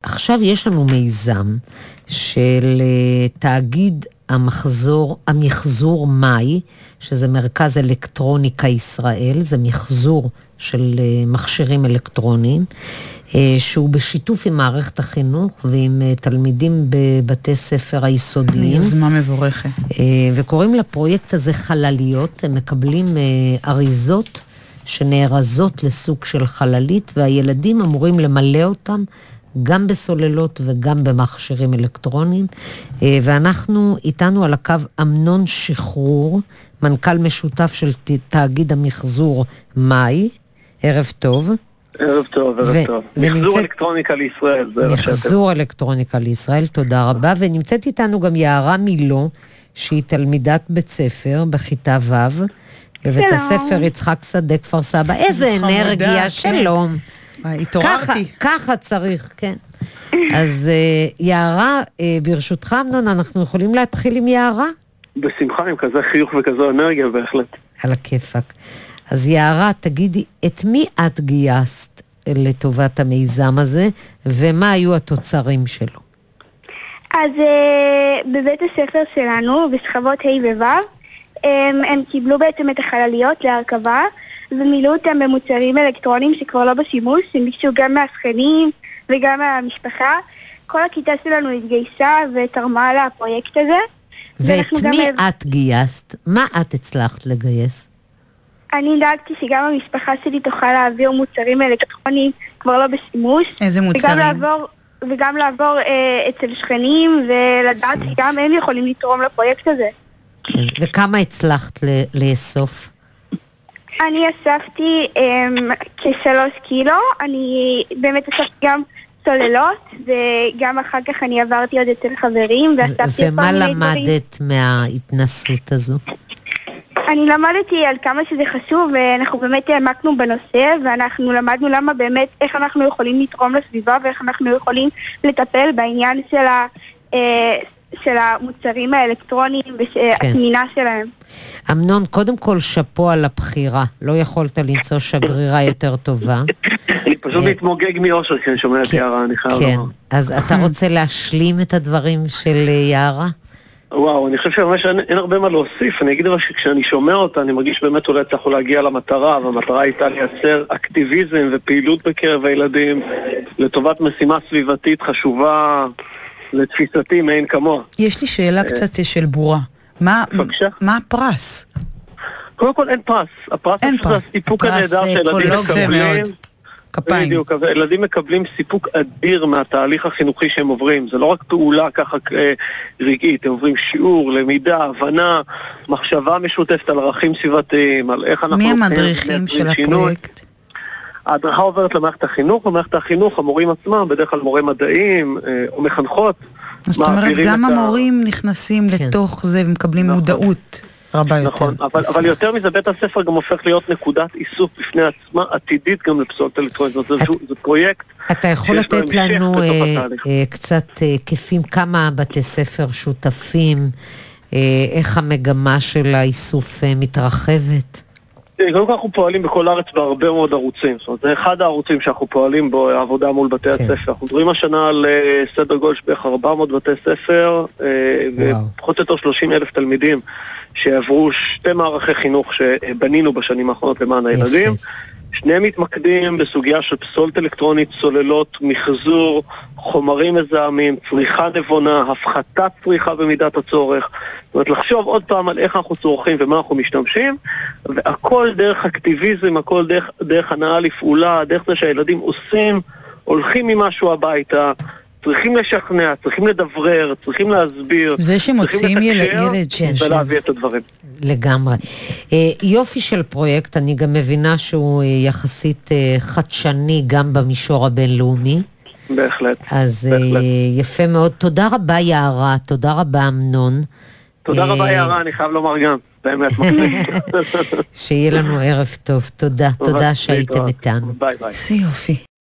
עכשיו יש לנו מיזם של תאגיד המחזור מאי, שזה מרכז אלקטרוניקה ישראל, זה מחזור של מכשירים אלקטרוניים, שהוא בשיתוף עם מערכת החינוך ועם תלמידים בבתי ספר היסודיים. יוזמה מבורכת. וקוראים לפרויקט הזה חלליות, הם מקבלים אריזות שנארזות לסוג של חללית, והילדים אמורים למלא אותם גם בסוללות וגם במכשירים אלקטרוניים, ואנחנו איתנו על הקו אמנון שחרור, מנכ"ל משותף של תאגיד המחזור מאי. ערב טוב. ערב טוב, ערב טוב. מחזור אלקטרוניקה לישראל. מחזור אלקטרוניקה לישראל, תודה רבה. ונמצאת איתנו גם יערה מילו, שהיא תלמידת בית ספר בכיתה ו' בבית הספר יצחק שדה כפר סבא. איזה אנרגיה, שלום. התעוררתי. ככה צריך, כן. אז יערה, ברשותך אמנון, אנחנו יכולים להתחיל עם יערה? בשמחה, עם כזה חיוך וכזו אנרגיה, בהחלט. על הכיפק. אז יערה, תגידי, את מי את גייסת לטובת המיזם הזה, ומה היו התוצרים שלו? אז בבית הספר שלנו, בשכבות ה' וו', הם קיבלו בעצם את החלליות להרכבה, ומילאו אותם במוצרים אלקטרוניים שכבר לא בשימוש, הם ביקשו גם מהשכנים וגם מהמשפחה. כל הכיתה שלנו התגייסה ותרמה לפרויקט הזה. ואת מי את גייסת? מה את הצלחת לגייס? אני דאגתי שגם המשפחה שלי תוכל להעביר מוצרים אלקטרוניים כבר לא בשימוש. איזה מוצרים? וגם לעבור אצל שכנים ולדעת שגם הם יכולים לתרום לפרויקט הזה. וכמה הצלחת לאסוף? אני אספתי כ3 קילו, אני באמת אספתי גם סוללות, וגם אחר כך אני עברתי עוד אצל חברים, ואספתי ומה למדת מההתנסות הזו? אני למדתי על כמה שזה חשוב, ואנחנו באמת העמקנו בנושא, ואנחנו למדנו למה באמת, איך אנחנו יכולים לתרום לסביבה, ואיך אנחנו יכולים לטפל בעניין של המוצרים האלקטרוניים והתמינה שלהם. אמנון, קודם כל שפו על הבחירה, לא יכולת למצוא שגרירה יותר טובה. אני פשוט מתמוגג מאושר כשאני שומע את יערה, אני חייב לומר. אז אתה רוצה להשלים את הדברים של יערה? וואו, אני חושב שממש אין הרבה מה להוסיף. אני אגיד אבל שכשאני שומע אותה, אני מרגיש באמת אולי צריך להגיע למטרה, והמטרה הייתה לייצר אקטיביזם ופעילות בקרב הילדים לטובת משימה סביבתית חשובה לתפיסתי מעין כמוה. יש לי שאלה קצת של בורה. מה הפרס? קודם כל אין פרס. הפרס זה הסיפוק הנהדר שילדים מקבלים. כפיים. בדיוק, ילדים מקבלים סיפוק אדיר מהתהליך החינוכי שהם עוברים. זה לא רק פעולה ככה רגעית, הם עוברים שיעור, למידה, הבנה, מחשבה משותפת על ערכים סביבתיים, על איך אנחנו... מי המדריכים של הפרויקט? ההדרכה עוברת למערכת החינוך, במערכת החינוך המורים עצמם, בדרך כלל מורי מדעים או מחנכות. זאת אומרת, גם המורים נכנסים לתוך זה ומקבלים מודעות רבה יותר. נכון, אבל יותר מזה, בית הספר גם הופך להיות נקודת איסוף בפני עצמה, עתידית גם לפסולת אלקטרונית. זה פרויקט. אתה יכול לתת לנו קצת כיפים, כמה בתי ספר שותפים, איך המגמה של האיסוף מתרחבת? קודם כל אנחנו פועלים בכל הארץ בהרבה מאוד ערוצים, זאת אומרת, זה אחד הערוצים שאנחנו פועלים בו, העבודה מול בתי הספר. אנחנו מדברים השנה על סדר גודל בערך 400 בתי ספר, ופחות או יותר 30,000 תלמידים שעברו 2 מערכי חינוך שבנינו בשנים האחרונות למען הילדים. שניהם מתמקדים בסוגיה של פסולת אלקטרונית, סוללות, מחזור, חומרים מזהמים, צריכה נבונה, הפחתת צריכה במידת הצורך. זאת אומרת, לחשוב עוד פעם על איך אנחנו צורכים ומה אנחנו משתמשים, והכל דרך אקטיביזם, הכל דרך הנאה לפעולה, דרך זה שהילדים עושים, הולכים ממשהו הביתה, צריכים לשכנע, צריכים לדברר, צריכים להסביר, זה שמוצאים ילד ולהביא את הדברים. לגמרי. יופי של פרויקט, אני גם מבינה שהוא יחסית חדשני גם במישור הבינלאומי. בהחלט. אז יפה מאוד. תודה רבה יערה, תודה רבה אמנון. תודה רבה יערה, אני חייב לומר גם. באמת. שיהיה לנו ערב טוב. תודה שהייתם איתנו. ביי ביי. זה יופי.